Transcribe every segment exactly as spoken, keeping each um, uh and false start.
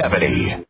Longevity.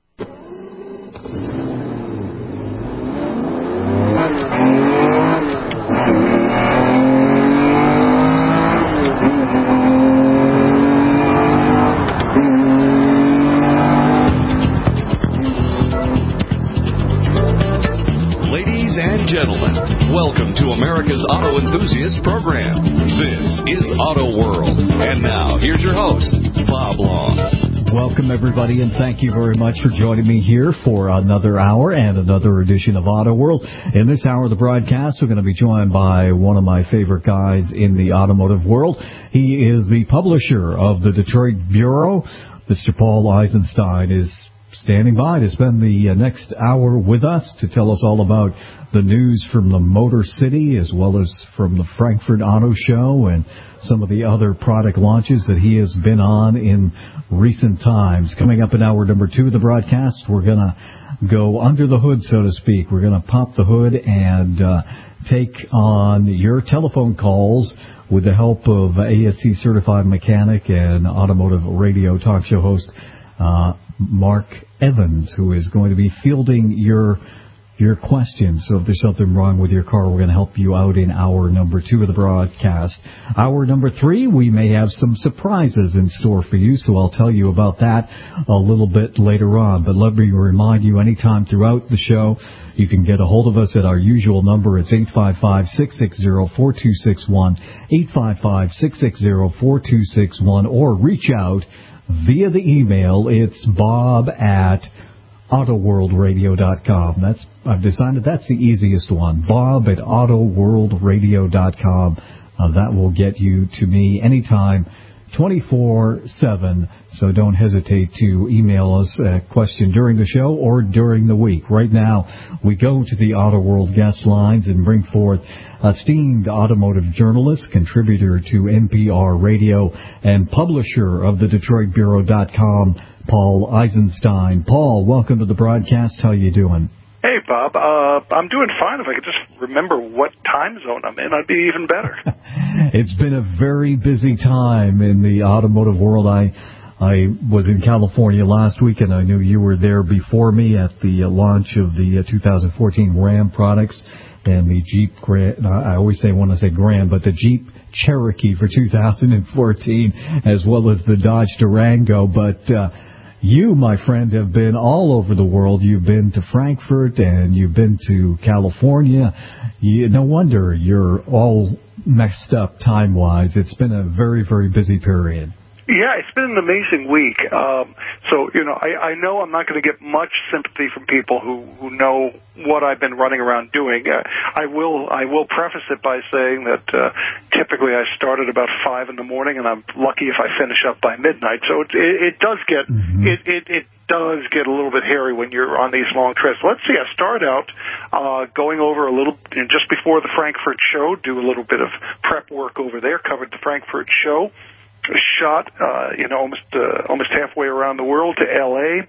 Ladies and gentlemen, welcome to America's Auto Enthusiast Program. This is Auto World. And now, here's your host, Bob Long. Welcome, everybody, and thank you very much for joining me here for another hour and another edition of Auto World. In this hour of the broadcast, we're going to be joined by one of my favorite guys in the automotive world. He is the publisher of the Detroit Bureau. Mister Paul Eisenstein is standing by to spend the next hour with us to tell us all about the news from the Motor City as well as from the Frankfurt Auto Show and some of the other product launches that he has been on in recent times. Coming up in hour number two of the broadcast, we're going to go under the hood, so to speak. We're going to pop the hood and uh, take on your telephone calls with the help of A S C certified mechanic and automotive radio talk show host uh, Mark Evans, who is going to be fielding your your questions. So if there's something wrong with your car, we're going to help you out in hour number two of the broadcast. Hour number three, we may have some surprises in store for you, so I'll tell you about that a little bit later on. But let me remind you, anytime throughout the show, you can get a hold of us at our usual number. It's eight five five, six six zero, four two six one, eight five five, six six zero, four two six one, or reach out via the email. It's bob at auto world radio dot com. That's, I've decided that's the easiest one. Bob at auto world radio dot com. Uh, that will get you to me anytime, twenty-four seven. So don't hesitate to email us a question during the show or during the week. Right now, we go to the Auto World guest lines and bring forth esteemed automotive journalist, contributor to N P R Radio, and publisher of the Detroit Bureau dot com, Paul Eisenstein. Paul, welcome to the broadcast. How you doing? Hey, Bob. Uh, I'm doing fine. If I could just remember what time zone I'm in, I'd be even better. It's been a very busy time in the automotive world. I I was in California last week, and I knew you were there before me at the launch of the two thousand fourteen Ram products and the Jeep Grand. I always say want to say Grand, but the Jeep Cherokee for two thousand fourteen, as well as the Dodge Durango. But uh, you, my friend, have been all over the world. You've been to Frankfurt and you've been to California. You, no wonder you're all messed up time-wise. It's been a very, very busy period. Yeah, it's been an amazing week. Um, so, you know, I, I know I'm not going to get much sympathy from people who, who know what I've been running around doing. Uh, I will I will preface it by saying that uh, typically I start at about five in the morning, and I'm lucky if I finish up by midnight. So it, it, it does get mm-hmm. it, it, it does get a little bit hairy when you're on these long trips. Let's see. I start out uh, going over a little you know, just before the Frankfurt show, do a little bit of prep work over there. Covered the Frankfurt show. Shot, uh, you know, almost uh, almost halfway around the world to L A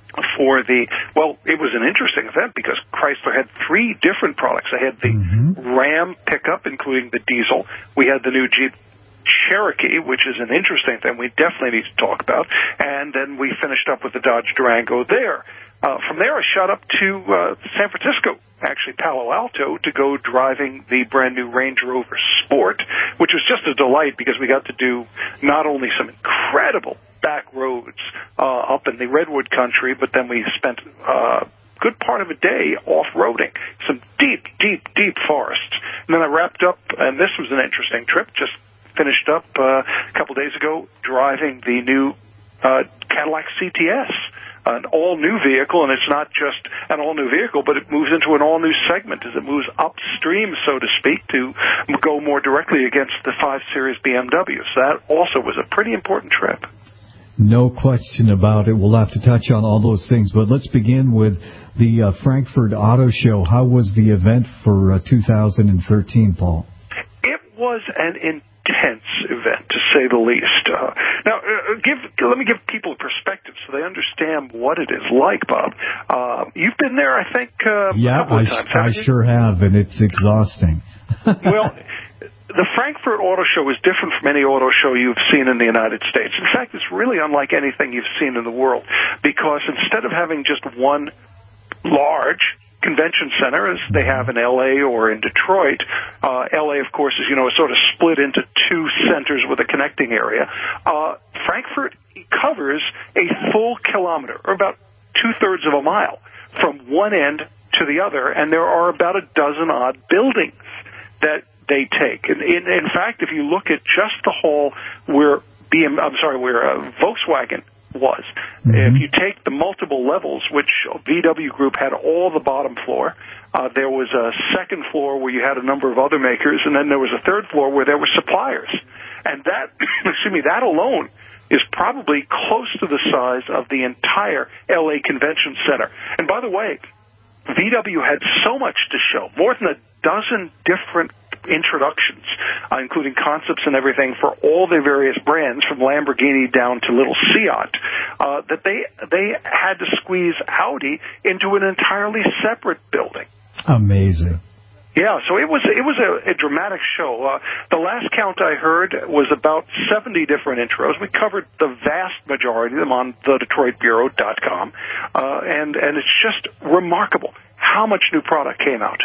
for the, well, it was an interesting event because Chrysler had three different products. They had the mm-hmm. Ram pickup, including the diesel. We had the new Jeep Cherokee, which is an interesting thing we definitely need to talk about. And then we finished up with the Dodge Durango there. Uh, from there, I shot up to uh, San Francisco, actually Palo Alto, to go driving the brand-new Range Rover Sport, which was just a delight because we got to do not only some incredible back roads uh, up in the Redwood country, but then we spent a uh, good part of a day off-roading, some deep, deep, deep forests. And then I wrapped up, and this was an interesting trip, just finished up uh, a couple days ago driving the new uh, Cadillac C T S. An all-new vehicle, and it's not just an all-new vehicle, but it moves into an all-new segment as it moves upstream, so to speak, to go more directly against the five Series B M W. So that also was a pretty important trip. No question about it. We'll have to touch on all those things, but let's begin with the uh, Frankfurt Auto Show. How was the event for uh, two thousand thirteen, Paul? It was an intense event, to say the least. Uh, now, uh, give let me give people perspective so they understand what it is like, Bob. Uh, you've been there, I think, uh, yeah, a couple I, of times. I you? sure have, and it's exhausting. Well, the Frankfurt Auto Show is different from any auto show you've seen in the United States. In fact, it's really unlike anything you've seen in the world, because instead of having just one large convention center, as they have in L A or in Detroit, uh, L A, of course, is, you know, sort of split into two centers with a connecting area. Uh, Frankfurt covers a full kilometer, or about two-thirds of a mile, from one end to the other, and there are about a dozen odd buildings that they take. And in, in fact, if you look at just the hall where B M, I'm sorry, where uh, Volkswagen was, mm-hmm. if you take the multiple levels, which V W Group had all the bottom floor, uh, there was a second floor where you had a number of other makers, and then there was a third floor where there were suppliers. And that, excuse me, that alone is probably close to the size of the entire L A Convention Center. And by the way, V W had so much to show, more than a dozen different introductions, uh, including concepts and everything for all their various brands, from Lamborghini down to little Seat, uh, that they they had to squeeze Audi into an entirely separate building. Amazing. Yeah, so it was it was a, a dramatic show. Uh, the last count I heard was about seventy different intros. We covered the vast majority of them on the Detroit Bureau dot com, uh, and and it's just remarkable how much new product came out.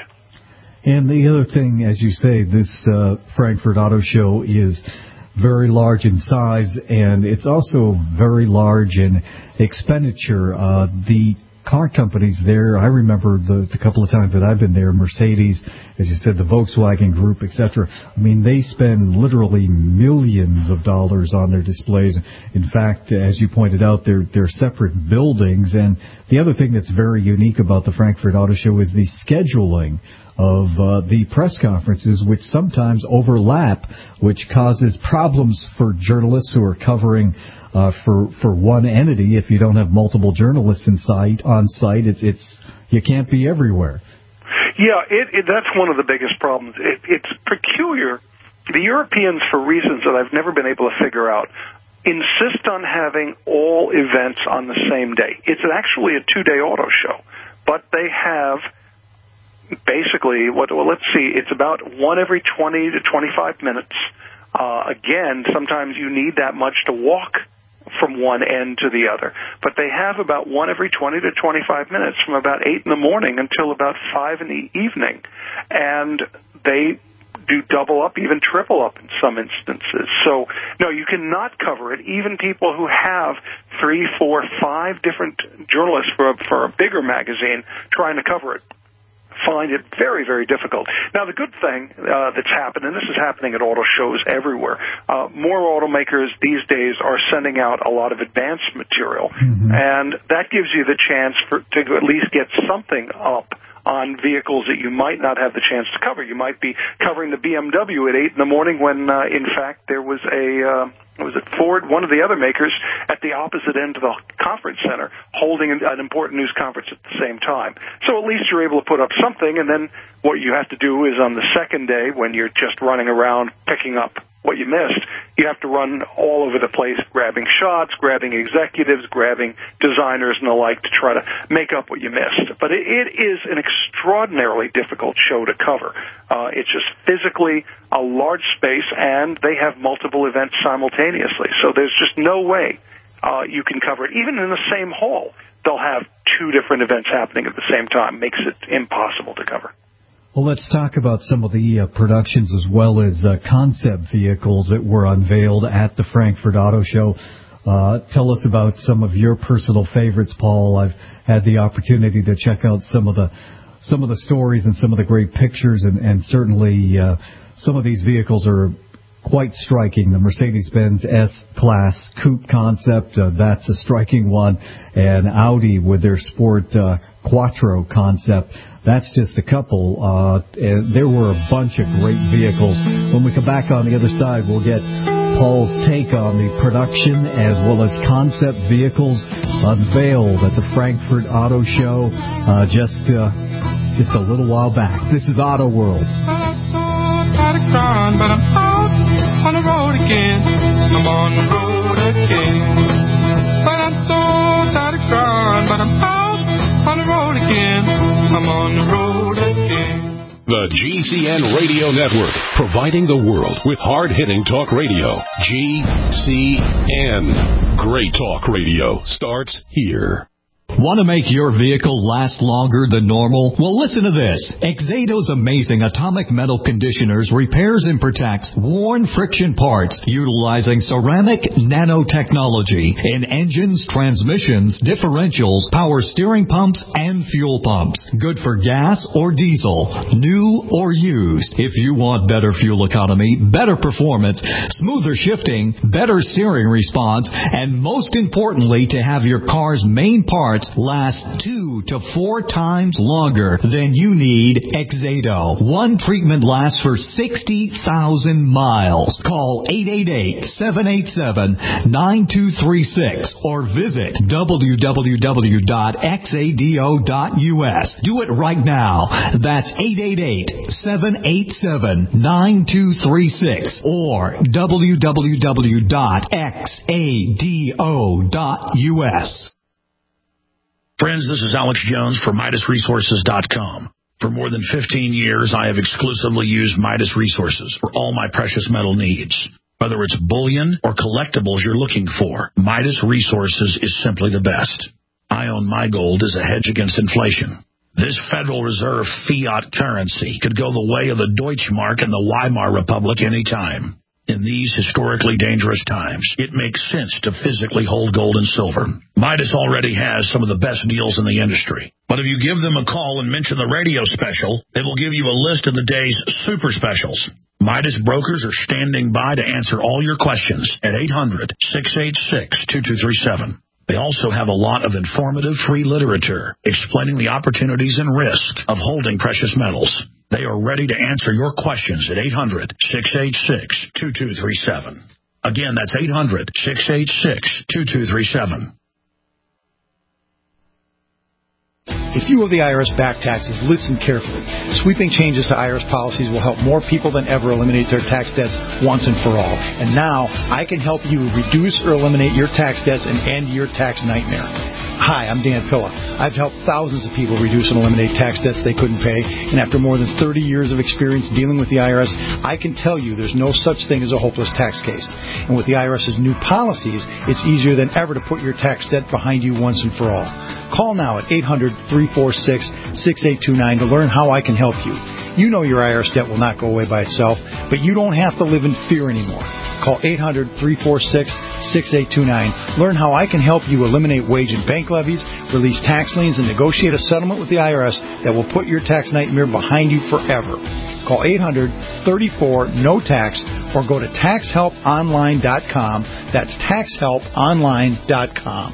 And the other thing, as you say, this uh, Frankfurt Auto Show is very large in size, and it's also very large in expenditure. Uh, the car companies there, I remember the, the couple of times that I've been there, Mercedes, as you said, the Volkswagen Group, et cetera. I mean, they spend literally millions of dollars on their displays. In fact, as you pointed out, they're, they're separate buildings. And the other thing that's very unique about the Frankfurt Auto Show is the scheduling of uh, the press conferences, which sometimes overlap, which causes problems for journalists who are covering uh, for for one entity. If you don't have multiple journalists in site on site, it's it's you can't be everywhere. Yeah, it, it, that's one of the biggest problems. It, it's peculiar. The Europeans, for reasons that I've never been able to figure out, insist on having all events on the same day. It's actually a two-day auto show, but they have basically, what, well, let's see, it's about one every twenty to twenty-five minutes. Uh, again, sometimes you need that much to walk from one end to the other. But they have about one every twenty to twenty-five minutes from about eight in the morning until about five in the evening. And they do double up, even triple up in some instances. So, no, you cannot cover it. Even people who have three, four, five different journalists for a, for a bigger magazine trying to cover it find it very, very difficult. Now, the good thing uh, that's happened, and this is happening at auto shows everywhere, uh, more automakers these days are sending out a lot of advanced material, mm-hmm. and that gives you the chance for, to at least get something up on vehicles that you might not have the chance to cover. You might be covering the B M W at eight in the morning when, uh, in fact, there was a... Uh, was it Ford, one of the other makers, at the opposite end of the conference center, holding an, an important news conference at the same time. So at least you're able to put up something, and then what you have to do is on the second day, when you're just running around picking up what you missed, you have to run all over the place, grabbing shots, grabbing executives, grabbing designers and the like to try to make up what you missed. But it, it is an extraordinarily difficult show to cover. Uh, it's just physically a large space, and they have multiple events simultaneously. So there's just no way uh, you can cover it. Even in the same hall, they'll have two different events happening at the same time. Makes it impossible to cover. Well, let's talk about some of the uh, productions as well as uh, concept vehicles that were unveiled at the Frankfurt Auto Show. Uh, tell us about some of your personal favorites, Paul. I've had the opportunity to check out some of the some of the stories and some of the great pictures, and, and certainly uh, some of these vehicles are quite striking. The Mercedes-Benz S-Class Coupe concept, uh, that's a striking one, and Audi with their Sport uh, Quattro concept. That's just a couple. Uh, and there were a bunch of great vehicles. When we come back on the other side, we'll get Paul's take on the production as well as concept vehicles unveiled at the Frankfurt Auto Show uh, just uh, just a little while back. This is Auto World. But I'm out on the road again. I'm on the road again. But I'm so tired of crying. But I'm out on the road again. I'm on the road again. The The G C N Radio Network, providing the world with hard-hitting talk radio. G C N. Great talk radio starts here. Want to make your vehicle last longer than normal? Well, listen to this. Exado's amazing atomic metal conditioners repairs and protects worn friction parts utilizing ceramic nanotechnology in engines, transmissions, differentials, power steering pumps, and fuel pumps. Good for gas or diesel, new or used. If you want better fuel economy, better performance, smoother shifting, better steering response, and most importantly, to have your car's main parts last two to four times longer, then you need Exado. One treatment lasts for sixty thousand miles. Call eight eight eight, seven eight seven, nine two three six or visit w w w dot exado dot u s. Do it right now. That's eight eight eight, seven eight seven, nine two three six or w w w dot exado dot u s. Friends, this is Alex Jones for Midas Resources dot com. For more than fifteen years, I have exclusively used Midas Resources for all my precious metal needs. Whether it's bullion or collectibles you're looking for, Midas Resources is simply the best. I own my gold as a hedge against inflation. This Federal Reserve fiat currency could go the way of the Deutschmark and the Weimar Republic any time. In these historically dangerous times, it makes sense to physically hold gold and silver. Midas already has some of the best deals in the industry. But if you give them a call and mention the radio special, they will give you a list of the day's super specials. Midas brokers are standing by to answer all your questions at eight hundred, six eight six, two two three seven. They also have a lot of informative free literature explaining the opportunities and risk of holding precious metals. They are ready to answer your questions at eight hundred, six eight six, two two three seven. Again, that's eight hundred, six eight six, two two three seven. If you owe the I R S back taxes, listen carefully. Sweeping changes to I R S policies will help more people than ever eliminate their tax debts once and for all. And now, I can help you reduce or eliminate your tax debts and end your tax nightmare. Hi, I'm Dan Pilla. I've helped thousands of people reduce and eliminate tax debts they couldn't pay, and after more than thirty years of experience dealing with the I R S, I can tell you there's no such thing as a hopeless tax case. And with the IRS's new policies, it's easier than ever to put your tax debt behind you once and for all. Call now at eight hundred, three four six, six eight two nine to learn how I can help you. You know your I R S debt will not go away by itself, but you don't have to live in fear anymore. Call eight hundred, three four six, six eight two nine. Learn how I can help you eliminate wage and bank levies, release tax liens, and negotiate a settlement with the I R S that will put your tax nightmare behind you forever. Call eight hundred, three four, N O tax or go to tax help online dot com. That's tax help online dot com.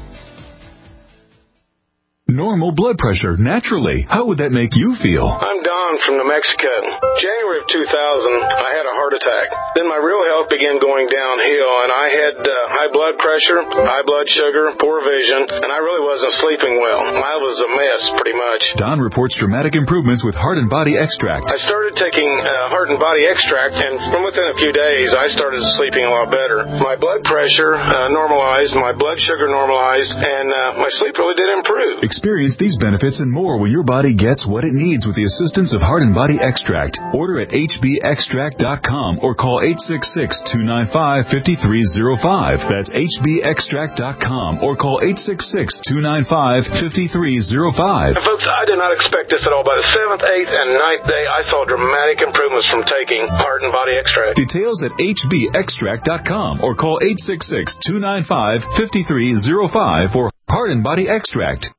Normal blood pressure, naturally. How would that make you feel? I'm Don from New Mexico. January of two thousand, I had a heart attack. Then my real health began going downhill, and I had uh, high blood pressure, high blood sugar, poor vision, and I really wasn't sleeping well. I was a mess, pretty much. Don reports dramatic improvements with Heart and Body Extract. I started taking uh, Heart and Body Extract, and from within a few days, I started sleeping a lot better. My blood pressure uh, normalized, my blood sugar normalized, and uh, my sleep really did improve. Experience these benefits and more when your body gets what it needs with the assistance of Heart and Body Extract. Order at h b extract dot com or call eight six six, two nine five, five three zero five. That's h b extract dot com or call eight six six, two nine five, five three zero five. Folks, I did not expect this at all. By the seventh, eighth, and ninth day, I saw dramatic improvements from taking Heart and Body Extract. Details at h b extract dot com or call eight six six, two nine five, five three zero five for Heart and Body Extract.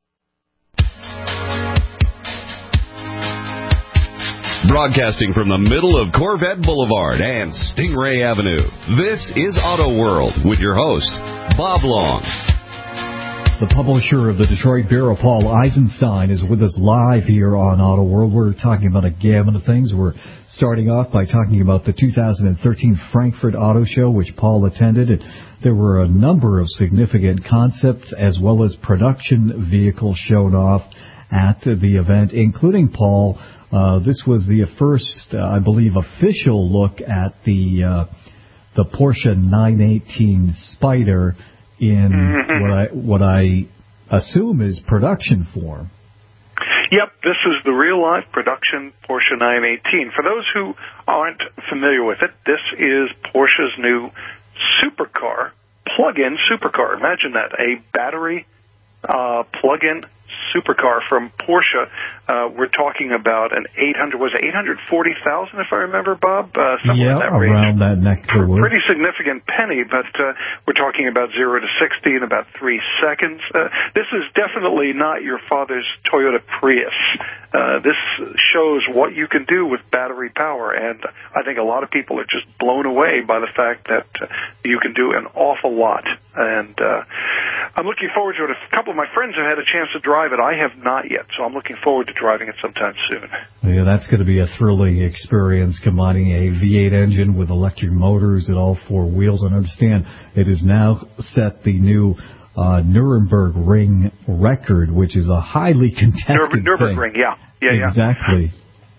Broadcasting from the middle of Corvette Boulevard and Stingray Avenue, this is Auto World with your host, Bob Long. The publisher of the Detroit Bureau, Paul Eisenstein, is with us live here on Auto World. We're talking about a gamut of things. We're starting off by talking about the two thousand thirteen Frankfurt Auto Show, which Paul attended. And there were a number of significant concepts as well as production vehicles shown off at the event, including, Paul, Uh, this was the first, uh, I believe, official look at the uh, the Porsche nine eighteen Spyder in mm-hmm. what I what I assume is production form. Yep, this is the real-life production Porsche nine eighteen. For those who aren't familiar with it, this is Porsche's new supercar, plug-in supercar. Imagine that, a battery uh, plug-in supercar from Porsche. Uh, we're talking about an eight hundred, was it eight hundred forty thousand, if I remember, Bob? Uh, somewhere yeah, in that around range. that neck of the woods. Pretty significant penny, but uh, we're talking about zero to sixty in about three seconds. Uh, this is definitely not your father's Toyota Prius. Uh, this shows what you can do with battery power, and I think a lot of people are just blown away by the fact that uh, you can do an awful lot. And uh, I'm looking forward to it. A couple of my friends have had a chance to drive it. I have not yet, so I'm looking forward to driving it sometime soon. Yeah, that's going to be a thrilling experience, combining a V eight engine with electric motors and all four wheels. And understand, it has now set the new uh, Nuremberg Ring record, which is a highly contested Nur- thing. Nürburgring, yeah. Yeah, yeah. Exactly.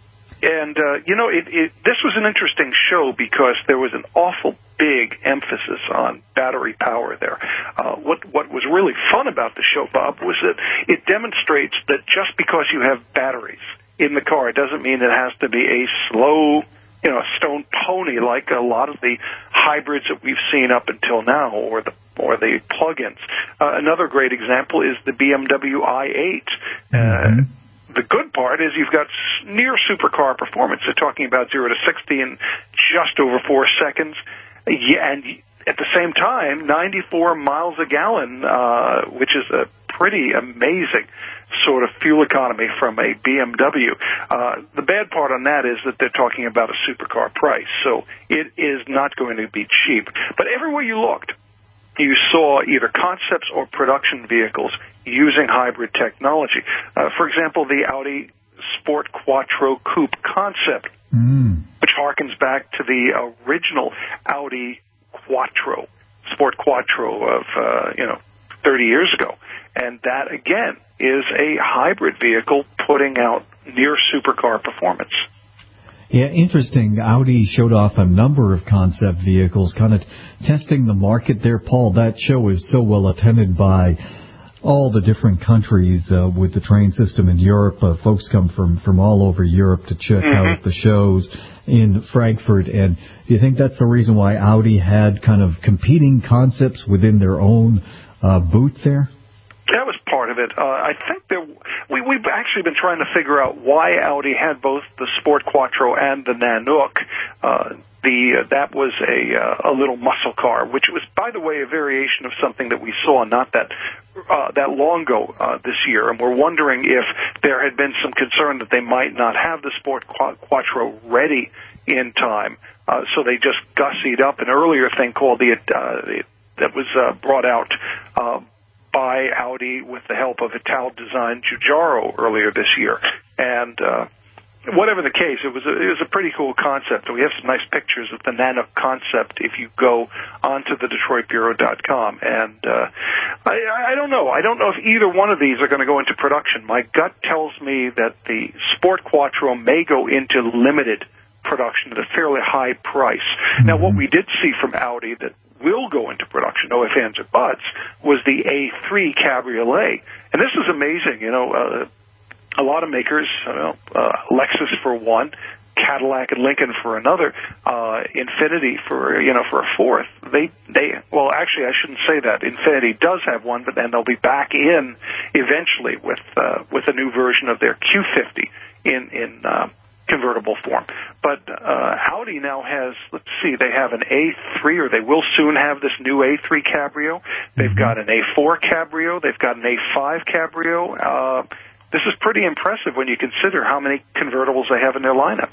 And, uh, you know, it, it, this was an interesting show because there was an awful big emphasis on battery power there. Uh, what, what was really fun about the show, Bob, was that it demonstrates that just because you have batteries in the car, it doesn't mean it has to be a slow, you know, stone pony like a lot of the hybrids that we've seen up until now, or the or the plug-ins. Uh, another great example is the B M W i eight. Uh, mm-hmm. The good part is you've got near supercar performance. They're talking about zero to sixty in just over four seconds. Yeah, and at the same time, ninety-four miles a gallon, uh, which is a pretty amazing sort of fuel economy from a B M W. Uh, the bad part on that is that they're talking about a supercar price, so it is not going to be cheap. But everywhere you looked, you saw either concepts or production vehicles using hybrid technology. Uh, for example, the Audi Sport Quattro Coupe concept, mm. which harkens back to the original Audi Quattro, Sport Quattro of, uh, you know, thirty years ago. And that, again, is a hybrid vehicle putting out near supercar performance. Yeah, interesting. Audi showed off a number of concept vehicles, kind of testing the market there. Paul, that show is so well attended by all the different countries uh, with the train system in Europe. Uh, folks come from, from all over Europe to check mm-hmm. out the shows in Frankfurt. And do you think that's the reason why Audi had kind of competing concepts within their own uh, booth there? That was part of it. Uh, I think there, we, we've actually been trying to figure out why Audi had both the Sport Quattro and the Nanook. Uh, the uh, that was a uh, a little muscle car, which was, by the way, a variation of something that we saw not that uh, that long ago uh, this year. And we're wondering if there had been some concern that they might not have the Sport Quattro ready in time, uh, so they just gussied up an earlier thing called the uh, that was uh, brought out. Uh, by Audi with the help of Ital-designed Giugiaro earlier this year. And uh, whatever the case, it was, a, it was a pretty cool concept. We have some nice pictures of the Nanook concept if you go onto the Detroit Bureau dot com. And uh, I, I don't know. I don't know if either one of these are going to go into production. My gut tells me that the Sport Quattro may go into limited production at a fairly high price. Mm-hmm. Now, what we did see from Audi that will go into production, no ifs, ands, or buts, was the A three Cabriolet. And this is amazing. You know, uh, a lot of makers, you know, uh, Lexus for one, Cadillac and Lincoln for another, uh, Infiniti for, you know, for a fourth. They, they, well, actually, I shouldn't say that. Infiniti does have one, but then they'll be back in eventually with, uh, with a new version of their Q fifty in, in, uh, convertible form. But uh, Audi now has, let's see, they have an A three, or they will soon have this new A three Cabrio. They've mm-hmm. got an A four Cabrio. They've got an A five Cabrio. Uh, this is pretty impressive when you consider how many convertibles they have in their lineup.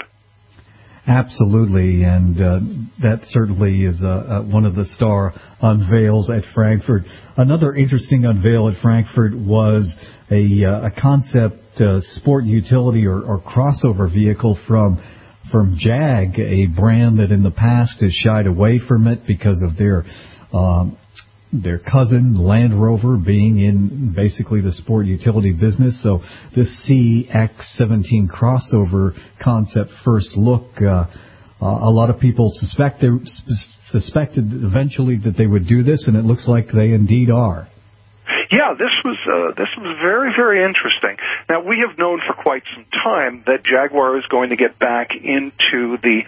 Absolutely, and uh, that certainly is uh, uh, one of the star unveils at Frankfurt. Another interesting unveil at Frankfurt was a, uh, a concept uh, sport utility or, or crossover vehicle from from Jag, a brand that in the past has shied away from it because of their um, their cousin Land Rover being in basically the sport utility business. So this C X seventeen crossover concept first look, uh, uh, a lot of people suspect they, suspected eventually that they would do this, and it looks like they indeed are. Yeah, this was uh, this was very, very interesting. Now, we have known for quite some time that Jaguar is going to get back into the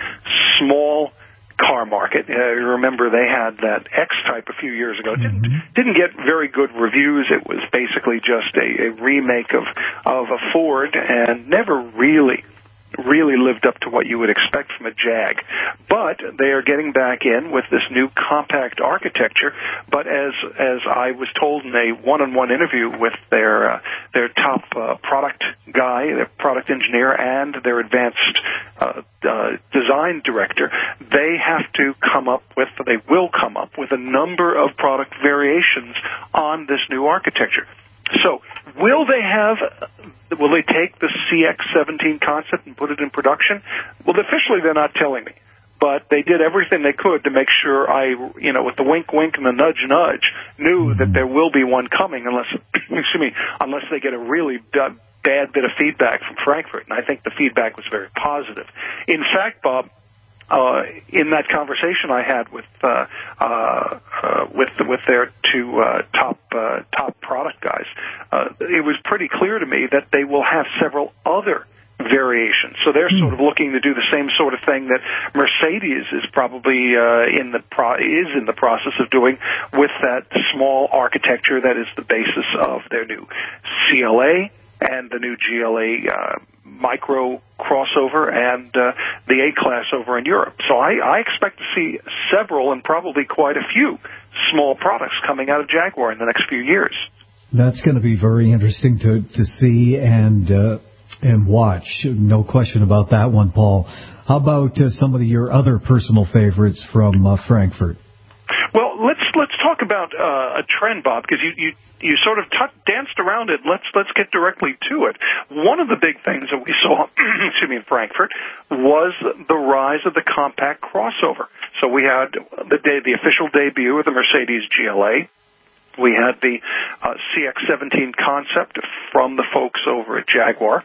small car market. Uh, you remember they had that X-Type a few years ago. It didn't, didn't get very good reviews. It was basically just a, a remake of, of a Ford and never really really lived up to what you would expect from a Jag. But they are getting back in with this new compact architecture. But as as I was told in a one-on-one interview with their uh, their top uh, product guy, their product engineer, and their advanced uh, uh, design director, they have to come up with, they will come up with a number of product variations on this new architecture. So, will they have, will they take the C X seventeen concept and put it in production? Well, officially they're not telling me. But they did everything they could to make sure I, you know, with the wink wink and the nudge nudge, knew that there will be one coming unless, excuse me, unless they get a really bad, bad bit of feedback from Frankfurt. And I think the feedback was very positive. In fact, Bob, Uh, in that conversation I had with uh, uh, uh, with with their two uh, top uh, top product guys, uh, it was pretty clear to me that they will have several other variations. So they're sort of looking to do the same sort of thing that Mercedes is probably uh, in the pro- is in the process of doing with that small architecture that is the basis of their new C L A and the new G L A uh, micro crossover and uh, the A-Class over in Europe. So I, I expect to see several and probably quite a few small products coming out of Jaguar in the next few years. That's going to be very interesting to, to see and uh, and watch. No question about that one, Paul. How about uh, some of your other personal favorites from uh, Frankfurt? Well, let's let's talk about uh, a trend, Bob, because you, you you sort of t- danced around it. Let's let's get directly to it. One of the big things that we saw, excuse me, in Frankfurt was the rise of the compact crossover. So we had the day, the official debut of the Mercedes G L A. We had the uh, C X seventeen concept from the folks over at Jaguar.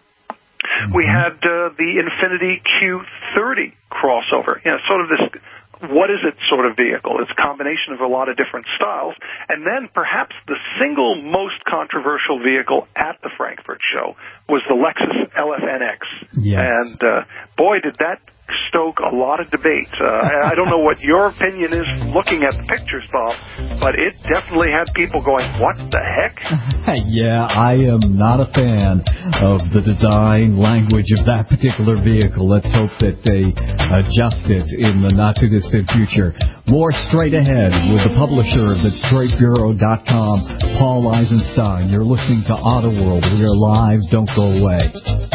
We had uh, the Infiniti Q thirty crossover. You know, sort of this. What is it sort of vehicle? It's a combination of a lot of different styles. And then perhaps the single most controversial vehicle at the Frankfurt show was the Lexus L F N X. Yes. And uh, boy, did that stoke a lot of debate. Uh, I don't know what your opinion is looking at the pictures, Bob, but it definitely had people going, what the heck? Yeah, I am not a fan of the design language of that particular vehicle. Let's hope that they adjust it in the not-too-distant future. More straight ahead with the publisher of the Detroit Bureau dot com, Paul Eisenstein. You're listening to Auto World. We're live. Don't go away.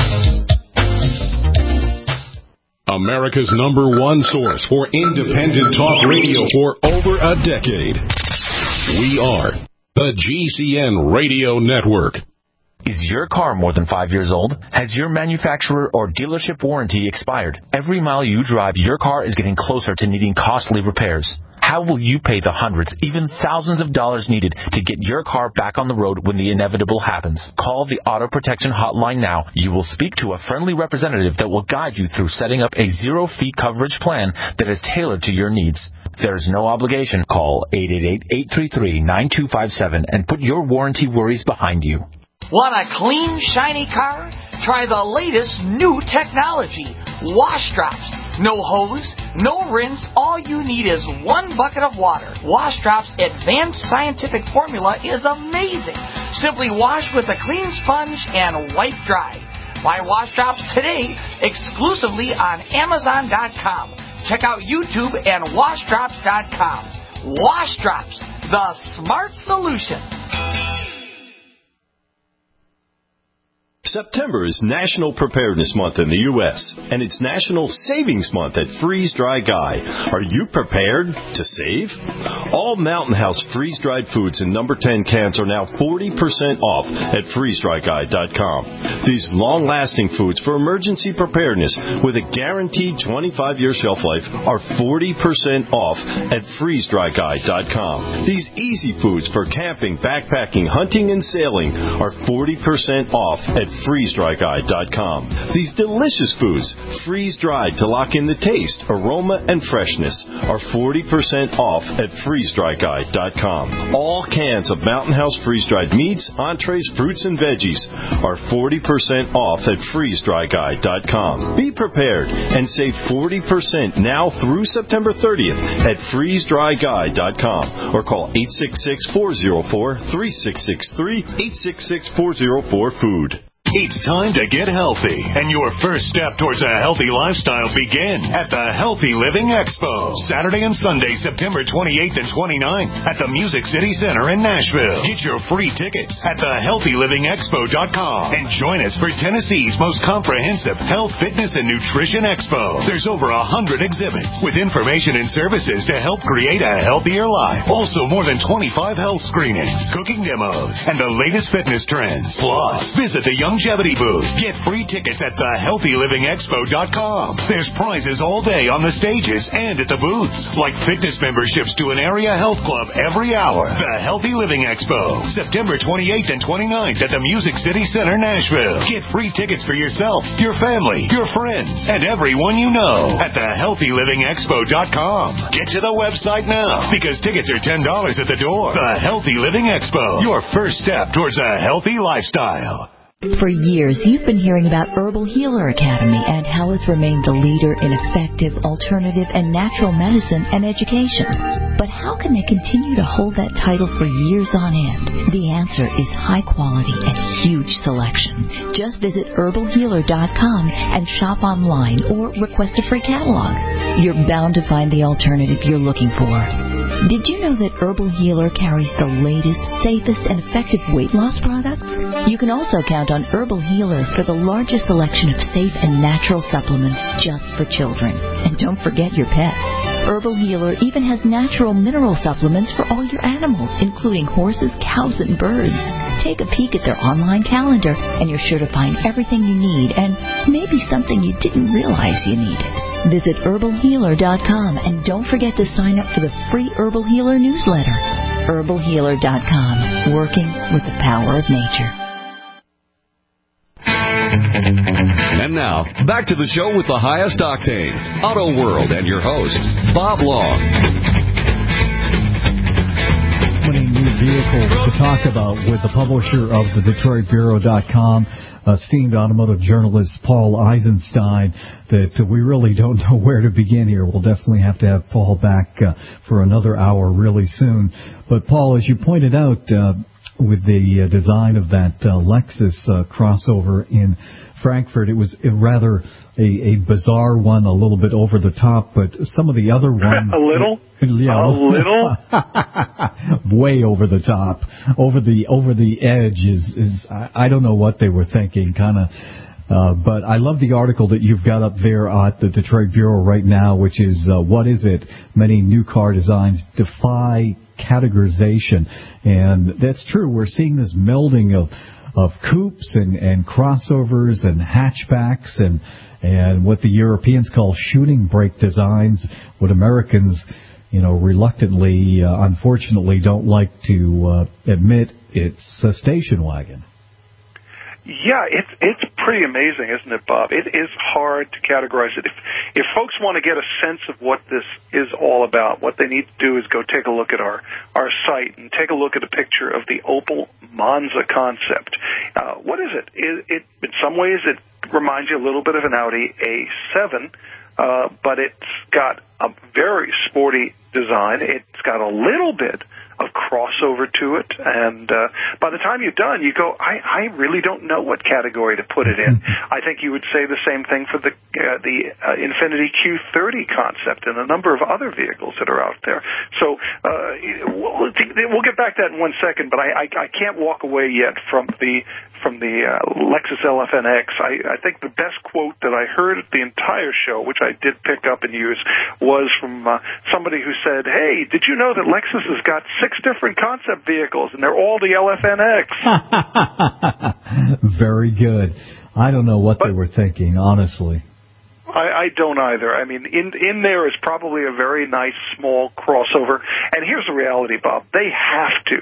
America's number one source for independent talk radio for over a decade. We are the G C N Radio Network. Is your car more than five years old? Has your manufacturer or dealership warranty expired? Every mile you drive, your car is getting closer to needing costly repairs. How will you pay the hundreds, even thousands of dollars needed to get your car back on the road when the inevitable happens? Call the Auto Protection Hotline now. You will speak to a friendly representative that will guide you through setting up a zero-fee coverage plan that is tailored to your needs. There is no obligation. Call eight eight eight, eight three three, nine two five seven and put your warranty worries behind you. Want a clean, shiny car? Try the latest new technology, wash drops. No hose, no rinse, all you need is one bucket of water. Wash Drops' advanced scientific formula is amazing. Simply wash with a clean sponge and wipe dry. Buy Wash Drops today exclusively on Amazon dot com. Check out YouTube and Wash Drops dot com. Wash Drops, the smart solution. September is National Preparedness Month in the U S, and it's National Savings Month at Freeze Dry Guy. Are you prepared to save? All Mountain House freeze-dried foods in number ten cans are now forty percent off at freeze dry guy dot com. These long-lasting foods for emergency preparedness with a guaranteed twenty-five year shelf life are forty percent off at freeze dry guy dot com. These easy foods for camping, backpacking, hunting, and sailing are forty percent off at freeze dry guy dot com. These delicious foods, freeze-dried to lock in the taste, aroma, and freshness, are forty percent off at freeze dry guy dot com. All cans of Mountain House freeze-dried meats, entrees, fruits, and veggies are forty percent off at freeze dry guy dot com. Be prepared and save forty percent now through September thirtieth at freeze dry guy dot com or call eight six six, four oh four, three six six three, eight six six, four oh four, food. It's time to get healthy, and your first step towards a healthy lifestyle begin at the Healthy Living Expo, Saturday and Sunday, September twenty-eighth and twenty-ninth at the Music City Center in Nashville. Get your free tickets at the healthy living expo dot com and join us for Tennessee's most comprehensive health, fitness, and nutrition expo. There's over a hundred exhibits with information and services to help create a healthier life. Also, more than twenty-five health screenings, cooking demos, and the latest fitness trends. Plus, visit the Young Longevity booth. Get free tickets at the healthy living expo dot com. There's prizes all day on the stages and at the booths, like fitness memberships to an area health club every hour. The Healthy Living Expo, September twenty-eighth and twenty-ninth at the Music City Center, Nashville. Get free tickets for yourself, your family, your friends, and everyone you know at the healthy living expo dot com. Get to the website now because tickets are ten dollars at the door. The Healthy Living Expo, your first step towards a healthy lifestyle. For years, you've been hearing about Herbal Healer Academy and how it's remained the leader in effective, alternative, and natural medicine and education. But how can they continue to hold that title for years on end? The answer is high quality and huge selection. Just visit herbal healer dot com and shop online or request a free catalog. You're bound to find the alternative you're looking for. Did you know that Herbal Healer carries the latest, safest, and effective weight loss products? You can also count on Herbal Healer for the largest selection of safe and natural supplements just for children. And don't forget your pets. Herbal Healer even has natural mineral supplements for all your animals, including horses, cows, and birds. Take a peek at their online calendar, and you're sure to find everything you need and maybe something you didn't realize you needed. Visit herbal healer dot com and don't forget to sign up for the free Herbal Healer newsletter. herbal healer dot com, working with the power of nature. And now, back to the show with the highest octane, Auto World, and your host, Bob Long. Many new vehicles to talk about with the publisher of the Detroit Bureau dot com, esteemed automotive journalist Paul Eisenstein, that we really don't know where to begin here. We'll definitely have to have Paul back uh, for another hour really soon. But, Paul, as you pointed out, uh, with the uh, design of that uh, Lexus uh, crossover in Frankfurt, it was a rather a, a bizarre one, a little bit over the top, but some of the other ones... a little? Yeah, a little? way over the top. Over the over the edge is, is I, I don't know what they were thinking, kind of... Uh, but I love the article that you've got up there at the Detroit Bureau right now, which is, uh, what is it? Many new car designs defy categorization. And that's true. We're seeing this melding of of coupes and, and crossovers and hatchbacks and and what the Europeans call shooting brake designs, what Americans, you know, reluctantly, uh, unfortunately, don't like to uh, admit it's a station wagon. Yeah, it's it's pretty amazing, isn't it, Bob? It is hard to categorize it. If if folks want to get a sense of what this is all about, what they need to do is go take a look at our our site and take a look at a picture of the Opel Monza concept. Uh, what is it? It, it? In some ways, it reminds you a little bit of an Audi A seven, uh, but it's got a very sporty design. It's got a little bit of crossover to it, and uh, by the time you're done, you go, I, I really don't know what category to put it in. I think you would say the same thing for the uh, the uh, Infiniti Q thirty concept and a number of other vehicles that are out there. So uh, we'll, we'll get back to that in one second, but I, I, I can't walk away yet from the from the uh, Lexus L F N X. I, I think the best quote that I heard at the entire show, which I did pick up and use, was from uh, somebody who said, hey, did you know that Lexus has got six different concept vehicles, and they're all the L F N X? Very good. I don't know what but, they were thinking, honestly. I, I don't either. I mean, in in there is probably a very nice small crossover. And here's the reality, Bob. They have to.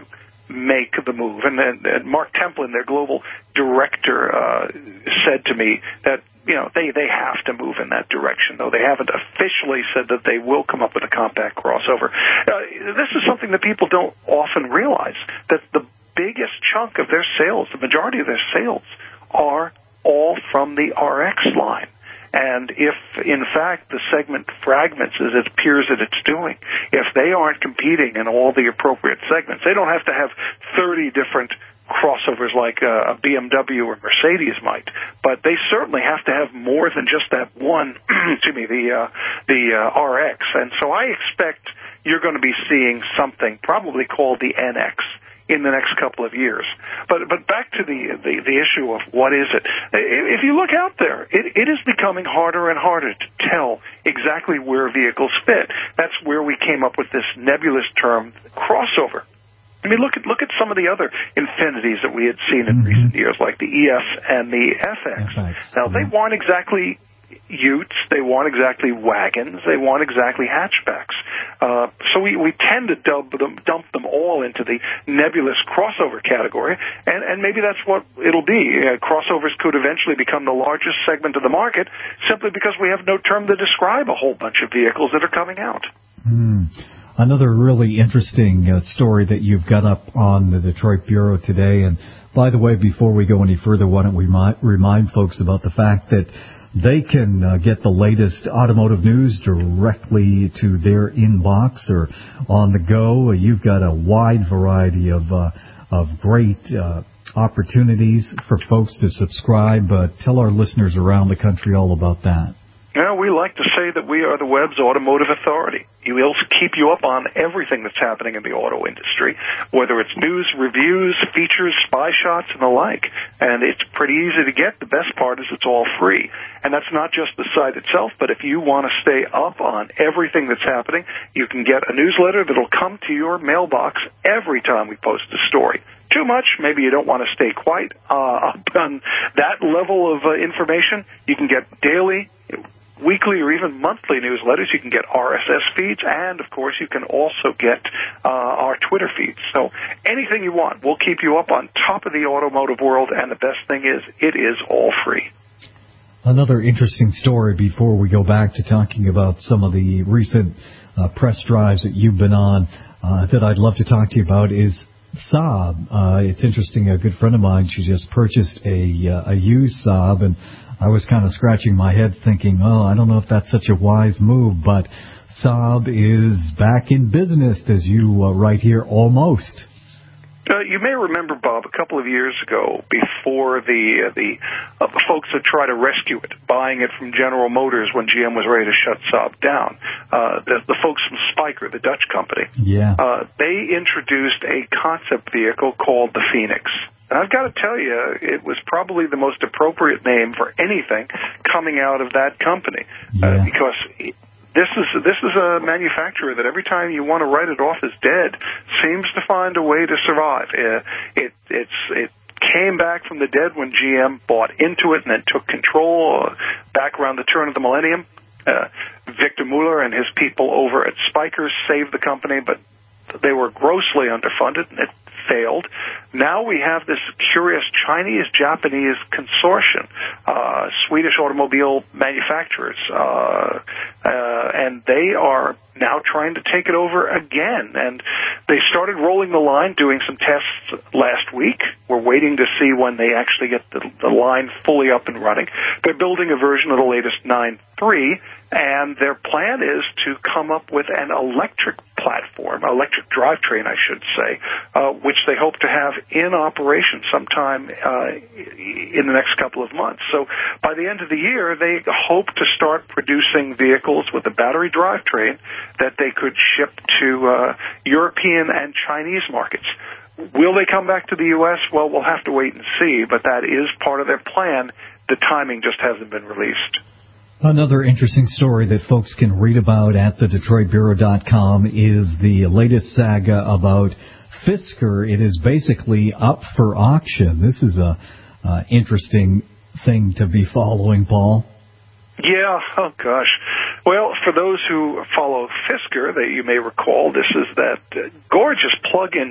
make the move. And, and, and Mark Templin, their global director, uh, said to me that, you know, they, they have to move in that direction, though they haven't officially said that they will come up with a compact crossover. Uh, this is something that people don't often realize, that the biggest chunk of their sales, the majority of their sales, are all from the R X line. And if, in fact, the segment fragments as it appears that it's doing, if they aren't competing in all the appropriate segments, they don't have to have thirty different crossovers like uh, a B M W or Mercedes might, but they certainly have to have more than just that one, excuse me, the, uh, the uh, R X. And so I expect you're going to be seeing something probably called the N X in the next couple of years. But but back to the, the, the issue of what is it. If you look out there, it, it is becoming harder and harder to tell exactly where vehicles fit. That's where we came up with this nebulous term, crossover. I mean, look at look at some of the other Infinities that we had seen in mm-hmm. recent years, like the E F and the F X. F X. Now, they weren't exactly utes, they weren't exactly wagons, they weren't exactly hatchbacks. Uh, so we, we tend to dump them, dump them all into the nebulous crossover category, and, and maybe that's what it'll be. Uh, crossovers could eventually become the largest segment of the market simply because we have no term to describe a whole bunch of vehicles that are coming out. Mm. Another really interesting uh, story that you've got up on the Detroit Bureau today, and by the way, before we go any further, why don't we mi- remind folks about the fact that they can uh, get the latest automotive news directly to their inbox or on the go. You've got a wide variety of uh, of great uh, opportunities for folks to subscribe. Uh, tell our listeners around the country all about that. Yeah, we like to say that we are the web's automotive authority. We'll keep you up on everything that's happening in the auto industry, whether it's news, reviews, features, spy shots, and the like. And it's pretty easy to get. The best part is it's all free. And that's not just the site itself, but if you want to stay up on everything that's happening, you can get a newsletter that'll come to your mailbox every time we post a story. Too much, maybe you don't want to stay quite uh, up on that level of uh, information. You can get daily, weekly, or even monthly newsletters. You can get R S S feeds, and, of course, you can also get uh, our Twitter feeds. So anything you want, we'll keep you up on top of the automotive world, and the best thing is it is all free. Another interesting story before we go back to talking about some of the recent uh, press drives that you've been on uh, that I'd love to talk to you about is Saab. Uh, it's interesting, a good friend of mine, she just purchased a, uh, a used Saab, and I was kind of scratching my head thinking, oh, I don't know if that's such a wise move, but Saab is back in business, as you uh, write here, almost. Uh, you may remember, Bob, a couple of years ago, before the uh, the uh, folks that tried to rescue it, buying it from General Motors when G M was ready to shut Saab down, uh, the, the folks from Spyker, the Dutch company, yeah, uh, they introduced a concept vehicle called the Phoenix. And I've got to tell you, it was probably the most appropriate name for anything coming out of that company, yeah. uh, because It, This is this is a manufacturer that every time you want to write it off as dead, seems to find a way to survive. Uh, it it's it came back from the dead when G M bought into it and then took control uh, back around the turn of the millennium. Uh, Victor Muller and his people over at Spyker saved the company, but they were grossly underfunded and it failed. Now we have this curious Chinese-Japanese consortium, uh, Swedish automobile manufacturers, uh, uh, and they are now trying to take it over again. And they started rolling the line, doing some tests last week. We're waiting to see when they actually get the, the line fully up and running. They're building a version of the latest nine three, and their plan is to come up with an electric platform, electric drivetrain, I should say, uh, which they hope to have in operation sometime uh, in the next couple of months. So by the end of the year, they hope to start producing vehicles with a battery drivetrain that they could ship to uh, European and Chinese markets. Will they come back to the U S? Well, we'll have to wait and see, but that is part of their plan. The timing just hasn't been released. Another interesting story that folks can read about at the Detroit Bureau dot com is the latest saga about Fisker. It is basically up for auction. This is a uh, interesting thing to be following, Paul. Yeah, oh gosh. Well, for those who follow Fisker, that you may recall, this is that uh, gorgeous plug-in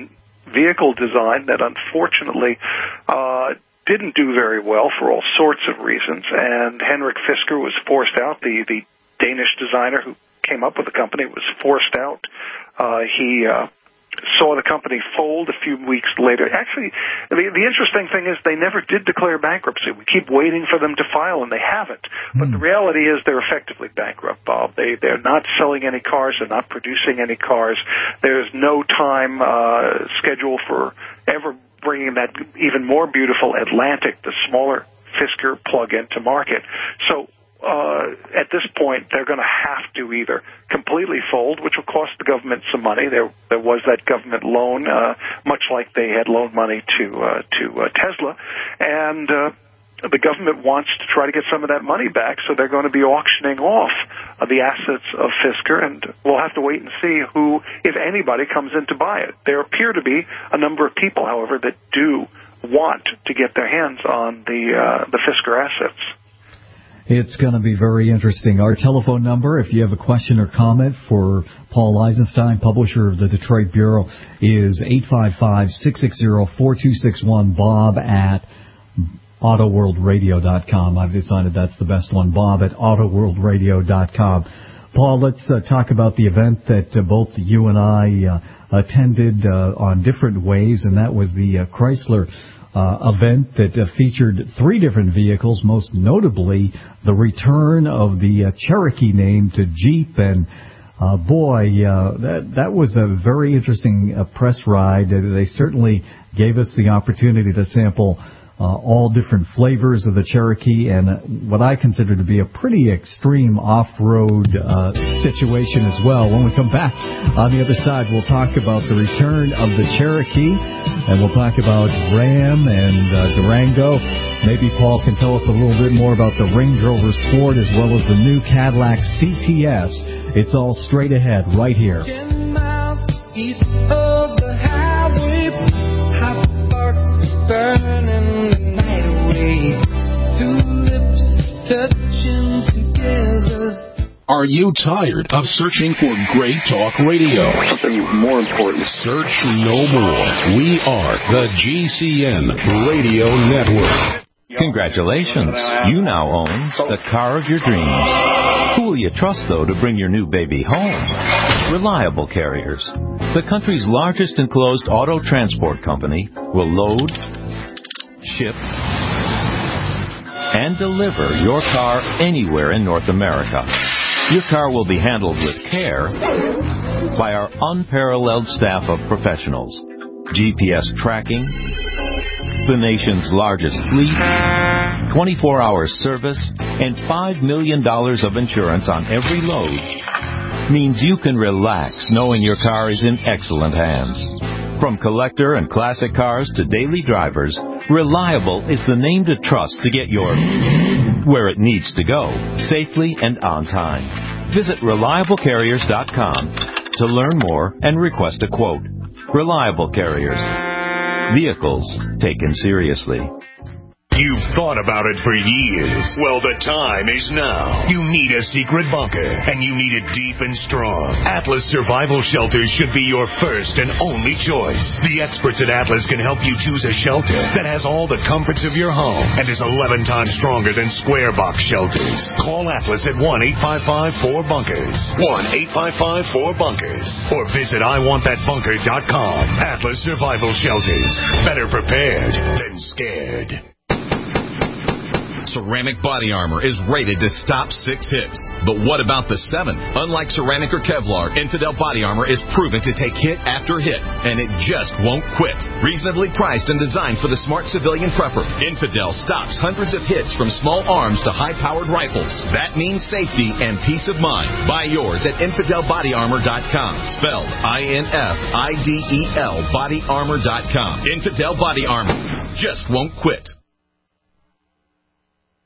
vehicle design that unfortunately uh, didn't do very well for all sorts of reasons. And Henrik Fisker was forced out. The, the Danish designer who came up with the company was forced out. Uh, he uh, saw the company fold a few weeks later. Actually, the, the interesting thing is they never did declare bankruptcy. We keep waiting for them to file, and they haven't. Mm. But the reality is they're effectively bankrupt, Bob. They, they're not selling any cars. They're not producing any cars. There's no time uh, schedule for ever bringing that even more beautiful Atlantic, the smaller Fisker plug-in, to market. So Uh, at this point, they're going to have to either completely fold, which will cost the government some money. There, there was that government loan, uh, much like they had loaned money to uh, to uh, Tesla, and uh, the government wants to try to get some of that money back. So they're going to be auctioning off uh, the assets of Fisker, and we'll have to wait and see who, if anybody, comes in to buy it. There appear to be a number of people, however, that do want to get their hands on the uh, the Fisker assets. It's going to be very interesting. Our telephone number, if you have a question or comment for Paul Eisenstein, publisher of the Detroit Bureau, is eight five five, six six zero, four two six one, Bob at auto world radio dot com. I've decided that's the best one, Bob at auto world radio dot com. Paul, let's uh, talk about the event that uh, both you and I uh, attended uh, on different ways, and that was the uh, Chrysler Uh, event that uh, featured three different vehicles, most notably the return of the uh, Cherokee name to Jeep. And uh, boy, uh, that that was a very interesting uh, press ride. Uh, they certainly gave us the opportunity to sample uh, all different flavors of the Cherokee, and uh, what I consider to be a pretty extreme off-road uh, situation as well. When we come back on the other side, we'll talk about the return of the Cherokee, and we'll talk about Ram and uh, Durango. Maybe Paul can tell us a little bit more about the Range Rover Sport as well as the new Cadillac C T S. It's all straight ahead right here. Ten miles east of the highway, hot sparks burning the night away. Two lips touching together. Are you tired of searching for great talk radio? Something more important. Search no more. We are the G C N Radio Network. Congratulations. You now own the car of your dreams. Who will you trust, though, to bring your new baby home? Reliable Carriers, the country's largest enclosed auto transport company, will load, ship, and deliver your car anywhere in North America. Your car will be handled with care by our unparalleled staff of professionals. G P S tracking, the nation's largest fleet, twenty-four hour service, and five million dollars of insurance on every load means you can relax knowing your car is in excellent hands. From collector and classic cars to daily drivers, Reliable is the name to trust to get your where it needs to go, safely and on time. Visit reliable carriers dot com to learn more and request a quote. Reliable Carriers. Vehicles taken seriously. You've thought about it for years. Well, the time is now. You need a secret bunker, and you need it deep and strong. Atlas Survival Shelters should be your first and only choice. The experts at Atlas can help you choose a shelter that has all the comforts of your home and is eleven times stronger than square box shelters. Call Atlas at one eight five five four bunkers. one eight five five four bunkers. Or visit I want that bunker dot com. Atlas Survival Shelters. Better prepared than scared. Ceramic Body Armor is rated to stop six hits. But what about the seventh? Unlike ceramic or Kevlar, Infidel Body Armor is proven to take hit after hit, and it just won't quit. Reasonably priced and designed for the smart civilian prepper, Infidel stops hundreds of hits from small arms to high-powered rifles. That means safety and peace of mind. Buy yours at infidel body armor dot com, spelled I N F I D E L body armor dot com. Infidel Body Armor just won't quit.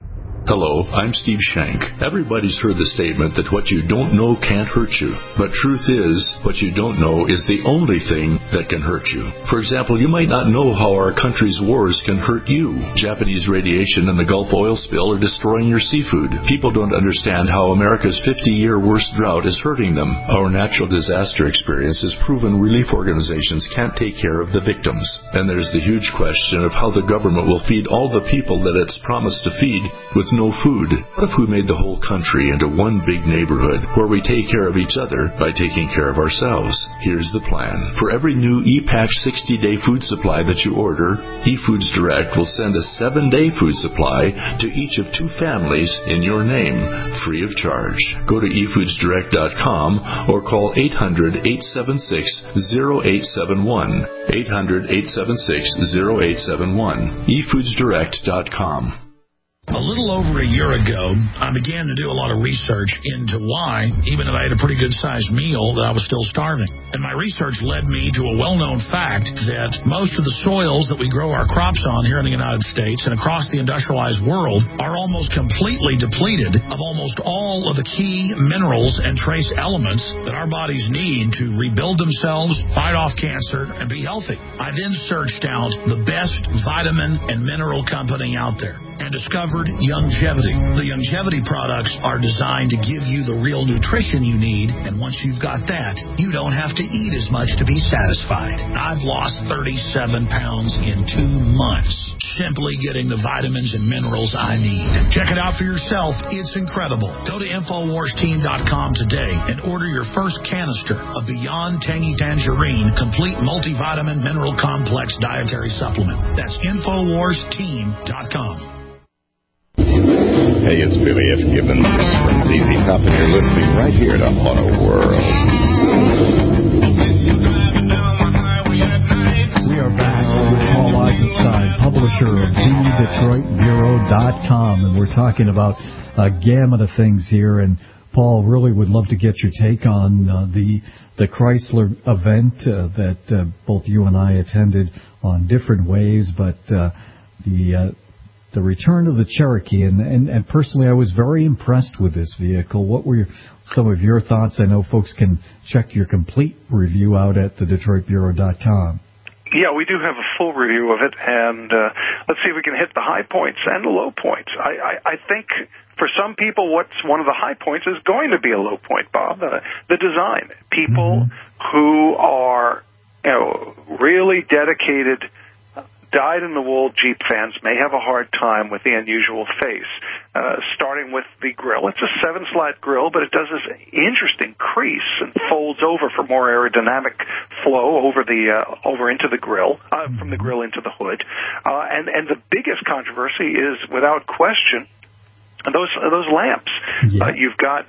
Hello, I'm Steve Shank. Everybody's heard the statement that what you don't know can't hurt you. But truth is, what you don't know is the only thing that can hurt you. For example, you might not know how our country's wars can hurt you. Japanese radiation and the Gulf oil spill are destroying your seafood. People don't understand how America's fifty-year worst drought is hurting them. Our natural disaster experience has proven relief organizations can't take care of the victims. And there's the huge question of how the government will feed all the people that it's promised to feed with no food. What if we made the whole country into one big neighborhood where we take care of each other by taking care of ourselves? Here's the plan. For every new E-Pack sixty-day food supply that you order, eFoods Direct will send a seven-day food supply to each of two families in your name, free of charge. Go to e foods direct dot com or call eight hundred, eight seven six, zero eight seven one. eight hundred, eight seven six, zero eight seven one. e foods direct dot com. A little over a year ago, I began to do a lot of research into why, even if I had a pretty good-sized meal, that I was still starving. And my research led me to a well-known fact that most of the soils that we grow our crops on here in the United States and across the industrialized world are almost completely depleted of almost all of the key minerals and trace elements that our bodies need to rebuild themselves, fight off cancer, and be healthy. I then searched out the best vitamin and mineral company out there and discovered Youngevity. The Youngevity products are designed to give you the real nutrition you need, and once you've got that, you don't have to eat as much to be satisfied. I've lost thirty-seven pounds in two months, simply getting the vitamins and minerals I need. Check it out for yourself. It's incredible. Go to infowars team dot com today and order your first canister of Beyond Tangy Tangerine Complete Multivitamin Mineral Complex Dietary Supplement. That's infowars team dot com. Hey, it's Billy F. Gibbons from Z Z Top, and you're listening right here to Auto World. We are back with Paul Eisenstein, publisher of the detroit bureau dot com, and we're talking about a gamut of things here. And Paul, really would love to get your take on uh, the the Chrysler event uh, that uh, both you and I attended on different ways, but uh, the uh, the return of the Cherokee, and, and, and personally I was very impressed with this vehicle. What were your, some of your thoughts? I know folks can check your complete review out at the detroit bureau dot com. Yeah, we do have a full review of it, and uh, let's see if we can hit the high points and the low points. I, I, I think for some people what's one of the high points is going to be a low point, Bob, uh, the design. People mm-hmm. who are, you know, really dedicated dyed-in-the-wool Jeep fans may have a hard time with the unusual face, uh, starting with the grill. It's a seven-slat grill, but it does this interesting crease and folds over for more aerodynamic flow over the uh, over into the grill, uh, from the grill into the hood. Uh, and, and the biggest controversy is, without question, those those lamps. Yeah. Uh, you've got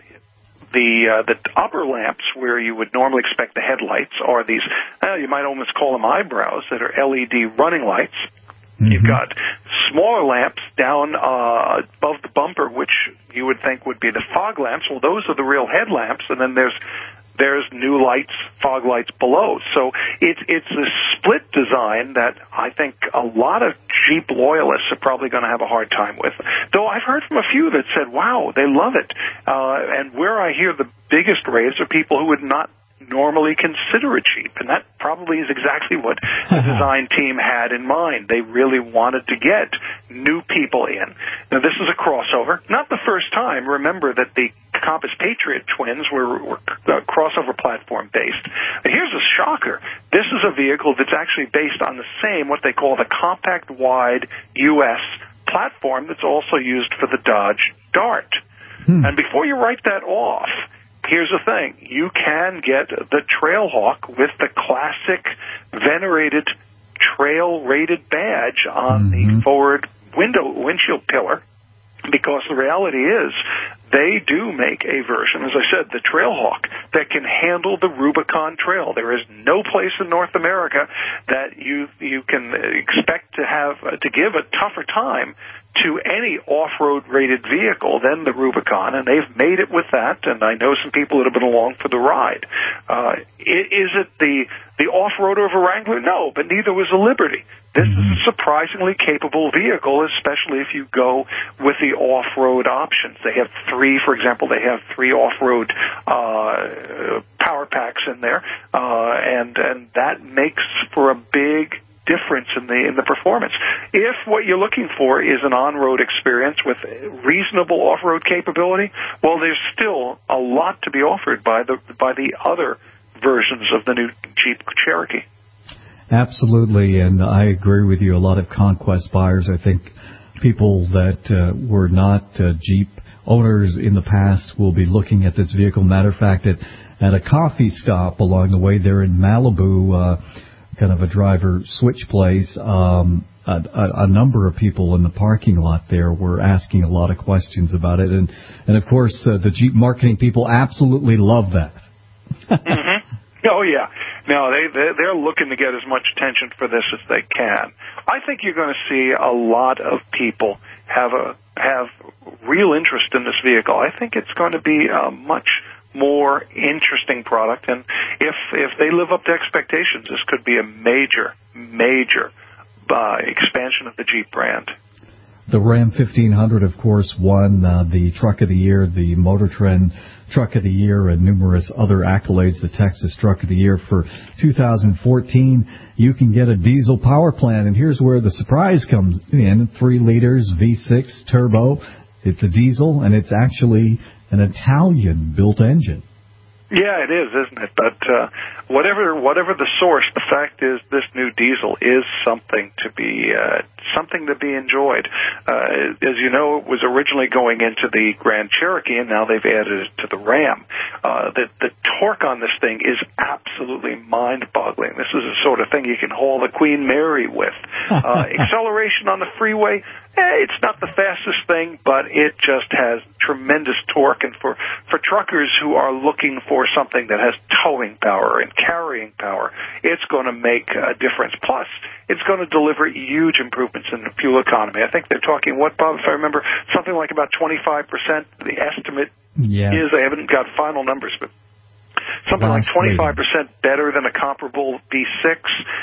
The uh, the upper lamps where you would normally expect the headlights are these, uh, you might almost call them eyebrows, that are L E D running lights. Mm-hmm. You've got smaller lamps down uh, above the bumper, which you would think would be the fog lamps. Well, those are the real headlamps, and then there's there's new lights, fog lights below. So it's it's a split design that I think a lot of Jeep loyalists are probably going to have a hard time with. Though I've heard from a few that said, wow, they love it. Uh, and where I hear the biggest raves are people who would not normally consider a Jeep, and that probably is exactly what the design team had in mind. They really wanted to get new people in. Now, this is a crossover, not the first time. Remember that the Compass Patriot twins were, were uh, crossover platform based. Here's a shocker. This is a vehicle that's actually based on the same, what they call the compact wide U S platform that's also used for the Dodge Dart. Hmm. And before you write that off, here's the thing. You can get the Trailhawk with the classic venerated trail-rated badge on mm-hmm. the forward window windshield pillar, because the reality is they do make a version, as I said, the Trailhawk, that can handle the Rubicon Trail. There is no place in North America that you you can expect to have to give a tougher time to any off-road rated vehicle than the Rubicon, and they've made it with that, and I know some people that have been along for the ride. Uh, is it the the off-roader of a Wrangler? No, but neither was a Liberty. This mm-hmm. is a surprisingly capable vehicle, especially if you go with the off-road options. They have three, for example, they have three off-road uh, power packs in there, uh, and and that makes for a big difference in the in the performance. If what you're looking for is an on-road experience with reasonable off-road capability, well, there's still a lot to be offered by the by the other versions of the new Jeep Cherokee. Absolutely, and I agree with you. A lot of conquest buyers, I think people that uh, were not uh, Jeep owners in the past will be looking at this vehicle. Matter of fact, at, at a coffee stop along the way there in Malibu, uh, kind of a driver switch place, um, a, a, a number of people in the parking lot there were asking a lot of questions about it. And, and of course, uh, the Jeep marketing people absolutely love that. mm-hmm. Oh, yeah. No, they, they're looking to get as much attention for this as they can. I think you're going to see a lot of people have a have real interest in this vehicle. I think it's going to be a much more interesting product, and if if they live up to expectations, this could be a major, major uh, expansion of the Jeep brand. The Ram fifteen hundred, of course, won uh, the Truck of the Year, the Motor Trend Truck of the Year, and numerous other accolades. The Texas Truck of the Year for two thousand fourteen. You can get a diesel power plant, and here's where the surprise comes in. Three liters, V six turbo. It's a diesel, and it's actually an Italian-built engine. Yeah, it is, isn't it? But uh, whatever whatever the source, the fact is this new diesel is something to be uh, something to be enjoyed. Uh, as you know, it was originally going into the Grand Cherokee, and now they've added it to the Ram. Uh, the, the torque on this thing is absolutely mind-boggling. This is the sort of thing you can haul the Queen Mary with. Uh, acceleration on the freeway, eh, it's not the fastest thing, but it just has tremendous torque. And for, for truckers who are looking for something that has towing power and carrying power, it's going to make a difference. Plus, it's going to deliver huge improvements in the fuel economy. I think they're talking, what, Bob, if I remember, something like about twenty-five percent. The estimate yes. is, I haven't got final numbers, but something Last like twenty-five percent better than a comparable V six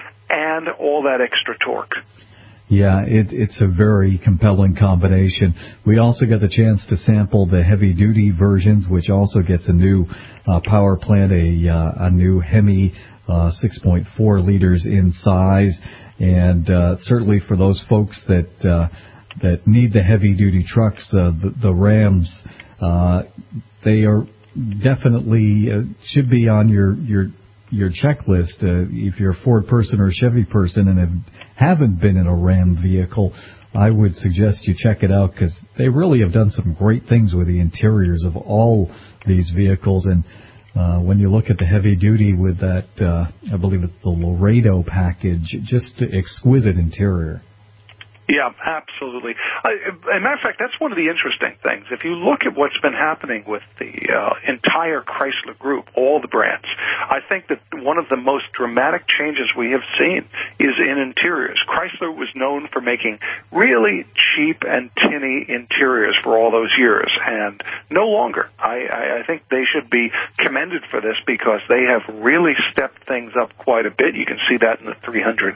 and all that extra torque. Yeah, it, it's a very compelling combination. We also got the chance to sample the heavy-duty versions, which also gets a new uh, power plant, a, uh, a new Hemi uh, six point four liters in size. And uh, certainly for those folks that uh, that need the heavy-duty trucks, uh, the, the Rams, uh, they are definitely uh, should be on your your your checklist. Uh, if you're a Ford person or a Chevy person and have, haven't been in a Ram vehicle, I would suggest you check it out because they really have done some great things with the interiors of all these vehicles. And uh, when you look at the heavy duty with that, uh, I believe it's the Laredo package, just exquisite interior. Yeah, absolutely. Uh, as a matter of fact, that's one of the interesting things. If you look at what's been happening with the uh, entire Chrysler group, all the brands, I think that one of the most dramatic changes we have seen is in interiors. Chrysler was known for making really cheap and tinny interiors for all those years, and no longer. I, I think they should be commended for this because they have really stepped things up quite a bit. You can see that in the three hundred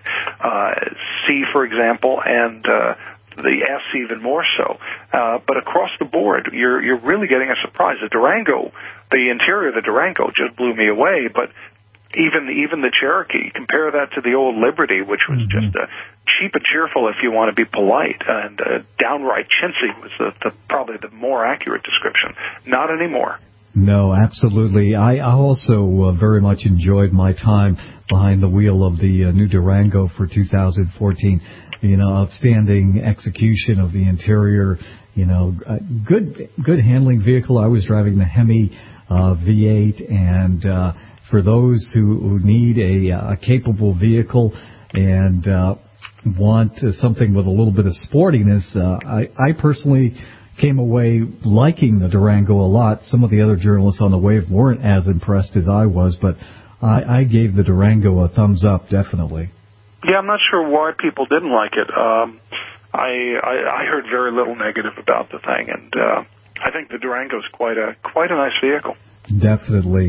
C, for example, and Uh, the S even more so. Uh, but across the board, you're you're really getting a surprise. The Durango, the interior of the Durango just blew me away, but even even the Cherokee, compare that to the old Liberty, which was mm-hmm. just a cheap and cheerful, if you want to be polite, and uh, downright chintzy was the, the, probably the more accurate description. Not anymore. No, absolutely. I also uh, very much enjoyed my time behind the wheel of the uh, new Durango for two thousand fourteen. You know, outstanding execution of the interior. You know, uh, good good handling vehicle. I was driving the Hemi uh, V eight, and uh, for those who, who need a, a capable vehicle and uh, want uh, something with a little bit of sportiness, uh, I, I personally came away liking the Durango a lot. Some of the other journalists on the wave weren't as impressed as I was, but I, I gave the Durango a thumbs up, definitely. Yeah, I'm not sure why people didn't like it. Um, I, I I heard very little negative about the thing, and uh, I think the Durango is quite a quite a nice vehicle. Definitely.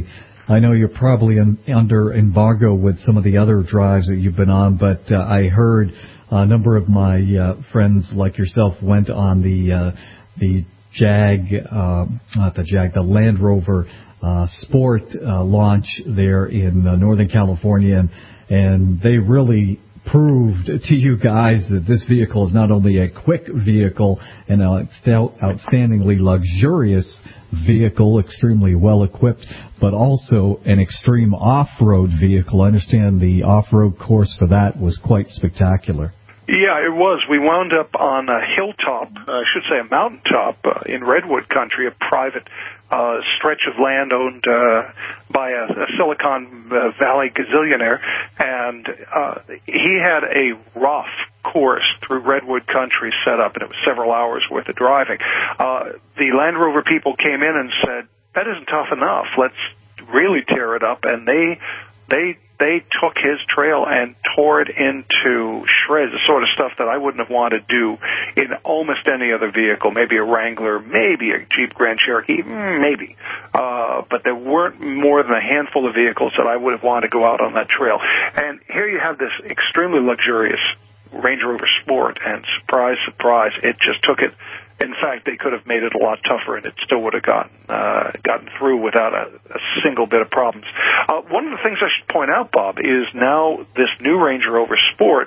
I know you're probably in, under embargo with some of the other drives that you've been on, but uh, I heard a number of my uh, friends like yourself went on the uh, the Jag, uh, not the Jag, the Land Rover uh, Sport uh, launch there in uh, Northern California, and, and they really proved to you guys that this vehicle is not only a quick vehicle and an outstandingly luxurious vehicle, extremely well equipped, but also an extreme off-road vehicle. I understand the off-road course for that was quite spectacular. Yeah, it was. We wound up on a hilltop, uh, I should say a mountaintop uh, in Redwood Country, a private uh, stretch of land owned uh, by a, a Silicon Valley gazillionaire, and uh, he had a rough course through Redwood Country set up, and it was several hours worth of driving. Uh, the Land Rover people came in and said, that isn't tough enough. Let's really tear it up, and they they they took his trail and tore it into shreds, the sort of stuff that I wouldn't have wanted to do in almost any other vehicle, maybe a Wrangler, maybe a Jeep Grand Cherokee, maybe. Uh, but there weren't more than a handful of vehicles that I would have wanted to go out on that trail. And here you have this extremely luxurious Range Rover Sport, and surprise, surprise, it just took it. In fact, they could have made it a lot tougher, and it still would have gotten uh, gotten through without a, a single bit of problems. Uh, one of the things I should point out, Bob, is now this new Range Rover Sport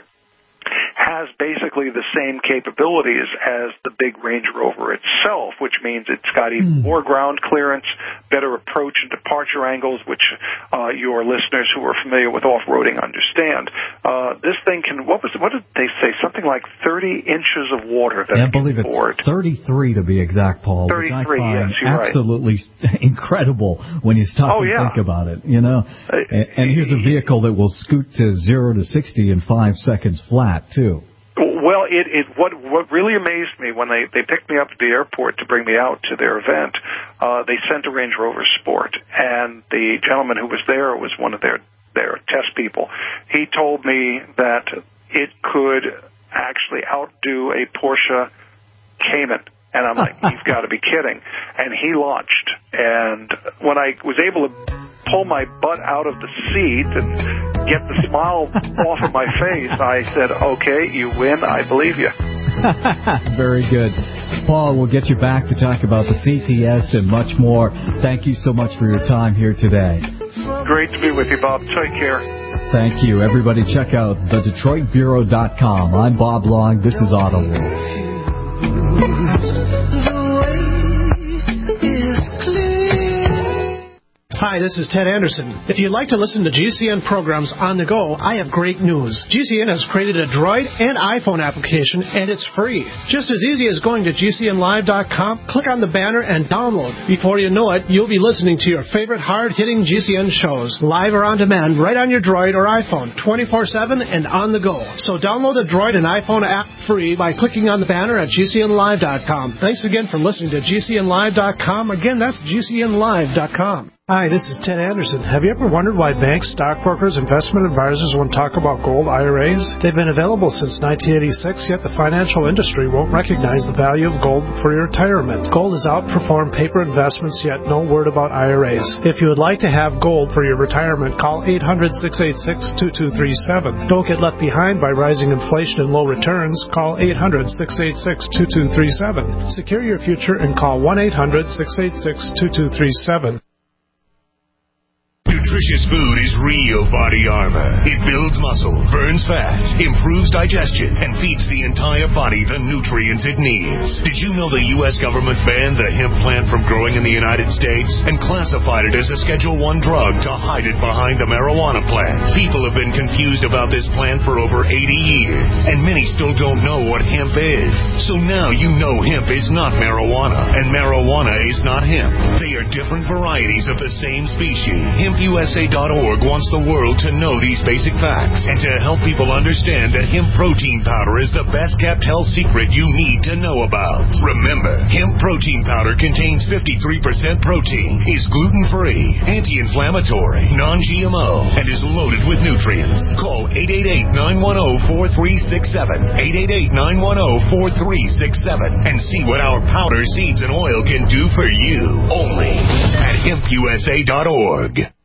has basically the same capabilities as the big Range Rover itself, which means it's got even more ground clearance, better approach and departure angles, which uh, your listeners who are familiar with off-roading understand. Uh, this thing can, what was, what did they say, something like thirty inches of water that yeah, I believe it's board. thirty-three to be exact, Paul. thirty-three, which I find yes, you're absolutely right. incredible when you stop oh, and yeah. think about it, you know. Uh, and, and here's a vehicle that will scoot to zero to sixty in five seconds flat, too. Well, it, it what what really amazed me when they, they picked me up at the airport to bring me out to their event, uh, they sent a Range Rover Sport, and the gentleman who was there was one of their, their test people. He told me that it could actually outdo a Porsche Cayman. And I'm like, you've got to be kidding. And he launched. And when I was able to pull my butt out of the seat and get the smile off of my face, I said, okay, you win. I believe you. Very good. Paul, we'll get you back to talk about the C T S and much more. Thank you so much for your time here today. Great to be with you, Bob. Take care. Thank you. Everybody check out the Detroit Bureau dot com. I'm Bob Long. This is Auto World. Hi, this is Ted Anderson. If you'd like to listen to G C N programs on the go, I have great news. G C N has created a Droid and iPhone application, and it's free. Just as easy as going to G C N live dot com, click on the banner, and download. Before you know it, you'll be listening to your favorite hard-hitting G C N shows, live or on demand, right on your Droid or iPhone, twenty-four seven and on the go. So download the Droid and iPhone app free by clicking on the banner at G C N live dot com. Thanks again for listening to G C N live dot com. Again, that's G C N live dot com. Hi, this is Ted Anderson. Have you ever wondered why banks, stockbrokers, investment advisors won't talk about gold I R As? They've been available since nineteen eighty-six, yet the financial industry won't recognize the value of gold for your retirement. Gold has outperformed paper investments, yet no word about I R As. If you would like to have gold for your retirement, call eight hundred, six eight six, two two three seven. Don't get left behind by rising inflation and low returns. Call eight hundred, six eight six, two two three seven. Secure your future and call one eight hundred, six eight six, two two three seven. Nutritious food is real body armor. It builds muscle, burns fat, improves digestion, and feeds the entire body the nutrients it needs. Did you know the U S government banned the hemp plant from growing in the United States and classified it as a Schedule one drug to hide it behind a marijuana plant? People have been confused about this plant for over eighty years, and many still don't know what hemp is. So now you know hemp is not marijuana, and marijuana is not hemp. They are different varieties of the same species. Hemp U S A dot org wants the world to know these basic facts and to help people understand that hemp protein powder is the best kept health secret you need to know about. Remember, hemp protein powder contains fifty-three percent protein, is gluten-free, anti-inflammatory, non-G M O, and is loaded with nutrients. Call eight eight eight, nine one zero, four three six seven, eight eight eight, nine one zero, four three six seven, and see what our powder, seeds, and oil can do for you. Only at hemp U S A dot org.